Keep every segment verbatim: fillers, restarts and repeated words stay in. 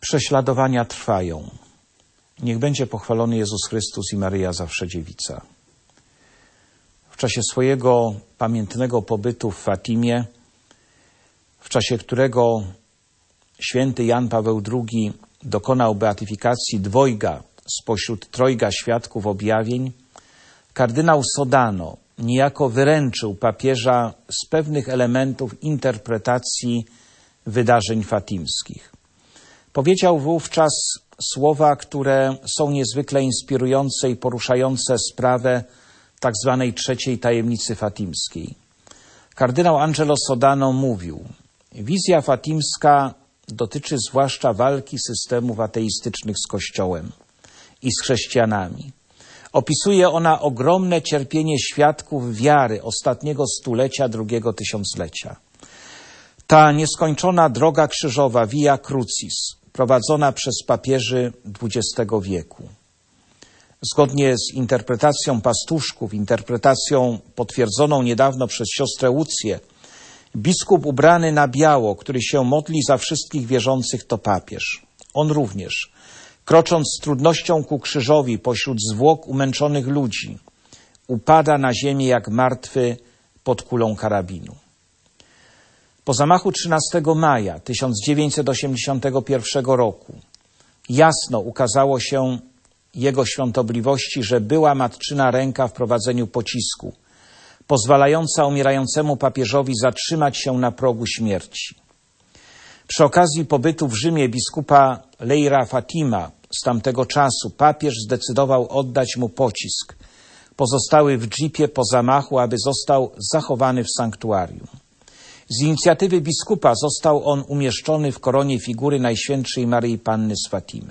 Prześladowania trwają. Niech będzie pochwalony Jezus Chrystus i Maryja Zawsze Dziewica. W czasie swojego pamiętnego pobytu w Fatimie, w czasie którego święty Jan Paweł drugi dokonał beatyfikacji dwojga spośród trojga świadków objawień, kardynał Sodano niejako wyręczył papieża z pewnych elementów interpretacji wydarzeń fatimskich. Powiedział wówczas słowa, które są niezwykle inspirujące i poruszające sprawę tak zwanej trzeciej tajemnicy fatimskiej. Kardynał Angelo Sodano mówił: wizja fatimska dotyczy zwłaszcza walki systemów ateistycznych z Kościołem i z chrześcijanami. Opisuje ona ogromne cierpienie świadków wiary ostatniego stulecia drugiego tysiąclecia. Ta nieskończona droga krzyżowa, Via Crucis, prowadzona przez papieży dwudziestego wieku. Zgodnie z interpretacją pastuszków, interpretacją potwierdzoną niedawno przez siostrę Łucję, biskup ubrany na biało, który się modli za wszystkich wierzących, to papież. On również, krocząc z trudnością ku krzyżowi pośród zwłok umęczonych ludzi, upada na ziemię jak martwy pod kulą karabinu. Po zamachu trzynastego maja tysiąc dziewięćset osiemdziesiątego pierwszego roku jasno ukazało się jego świątobliwości, że była matczyna ręka w prowadzeniu pocisku, pozwalająca umierającemu papieżowi zatrzymać się na progu śmierci. Przy okazji pobytu w Rzymie biskupa Leira Fatima z tamtego czasu papież zdecydował oddać mu pocisk, pozostały w dżipie po zamachu, aby został zachowany w sanktuarium. Z inicjatywy biskupa został on umieszczony w koronie figury Najświętszej Maryi Panny z Fatimy.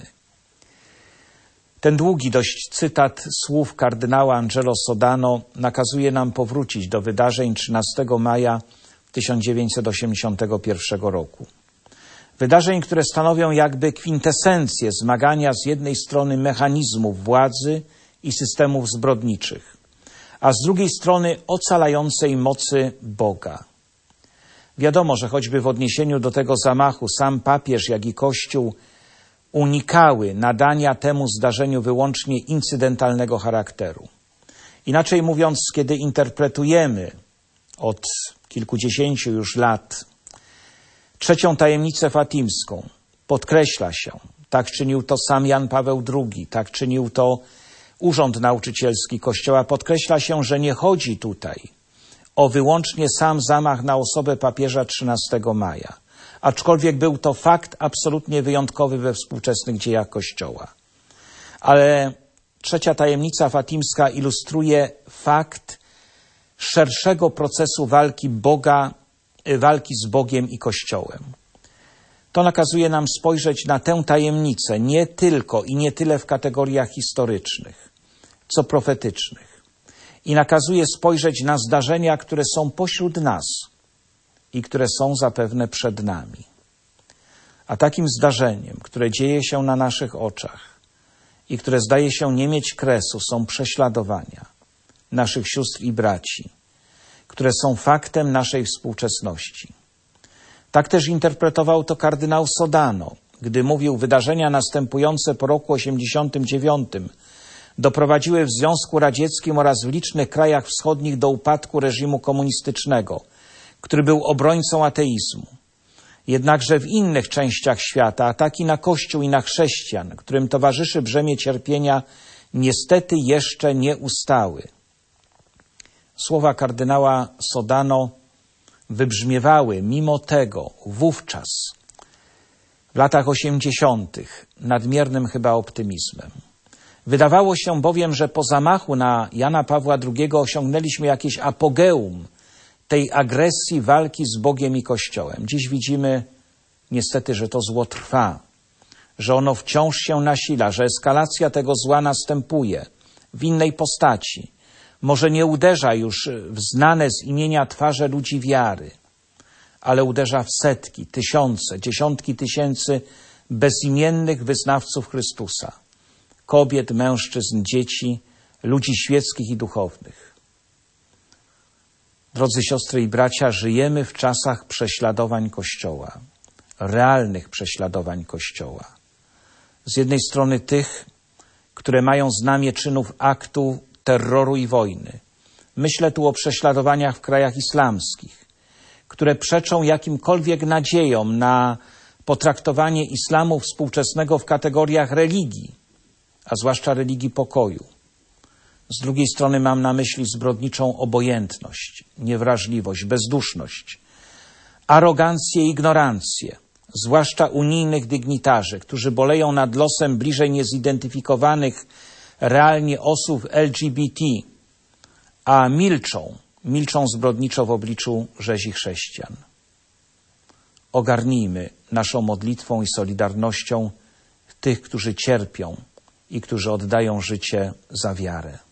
Ten długi dość cytat słów kardynała Angelo Sodano nakazuje nam powrócić do wydarzeń trzynastego maja tysiąc dziewięćset osiemdziesiątego pierwszego roku. Wydarzeń, które stanowią jakby kwintesencję zmagania z jednej strony mechanizmów władzy i systemów zbrodniczych, a z drugiej strony ocalającej mocy Boga. Wiadomo, że choćby w odniesieniu do tego zamachu sam papież, jak i Kościół unikały nadania temu zdarzeniu wyłącznie incydentalnego charakteru. Inaczej mówiąc, kiedy interpretujemy od kilkudziesięciu już lat trzecią tajemnicę fatimską, podkreśla się, tak czynił to sam Jan Paweł drugi, tak czynił to Urząd Nauczycielski Kościoła, podkreśla się, że nie chodzi tutaj o wyłącznie sam zamach na osobę papieża trzynastego maja, aczkolwiek był to fakt absolutnie wyjątkowy we współczesnych dziejach Kościoła. Ale trzecia tajemnica fatimska ilustruje fakt szerszego procesu walki Boga, walki z Bogiem i Kościołem. To nakazuje nam spojrzeć na tę tajemnicę nie tylko i nie tyle w kategoriach historycznych, co profetycznych. I nakazuje spojrzeć na zdarzenia, które są pośród nas i które są zapewne przed nami. A takim zdarzeniem, które dzieje się na naszych oczach i które zdaje się nie mieć kresu, są prześladowania naszych sióstr i braci, które są faktem naszej współczesności. Tak też interpretował to kardynał Sodano, gdy mówił: wydarzenia następujące po roku osiemdziesiątym dziewiątym doprowadziły w Związku Radzieckim oraz w licznych krajach wschodnich do upadku reżimu komunistycznego, który był obrońcą ateizmu. Jednakże w innych częściach świata ataki na Kościół i na chrześcijan, którym towarzyszy brzemię cierpienia, niestety jeszcze nie ustały. Słowa kardynała Sodano wybrzmiewały mimo tego wówczas, w latach osiemdziesiątych, nadmiernym chyba optymizmem. Wydawało się bowiem, że po zamachu na Jana Pawła drugiego osiągnęliśmy jakieś apogeum tej agresji walki z Bogiem i Kościołem. Dziś widzimy niestety, że to zło trwa, że ono wciąż się nasila, że eskalacja tego zła następuje w innej postaci. Może nie uderza już w znane z imienia twarze ludzi wiary, ale uderza w setki, tysiące, dziesiątki tysięcy bezimiennych wyznawców Chrystusa. Kobiet, mężczyzn, dzieci, ludzi świeckich i duchownych. Drodzy siostry i bracia, żyjemy w czasach prześladowań Kościoła, realnych prześladowań Kościoła. Z jednej strony tych, które mają znamię czynów aktu terroru i wojny. Myślę tu o prześladowaniach w krajach islamskich, które przeczą jakimkolwiek nadziejom na potraktowanie islamu współczesnego w kategoriach religii, a zwłaszcza religii pokoju. Z drugiej strony mam na myśli zbrodniczą obojętność, niewrażliwość, bezduszność, arogancję i ignorancję, zwłaszcza unijnych dygnitarzy, którzy boleją nad losem bliżej niezidentyfikowanych realnie osób L G B T, a milczą, milczą zbrodniczo w obliczu rzezi chrześcijan. Ogarnijmy naszą modlitwą i solidarnością tych, którzy cierpią i którzy oddają życie za wiarę.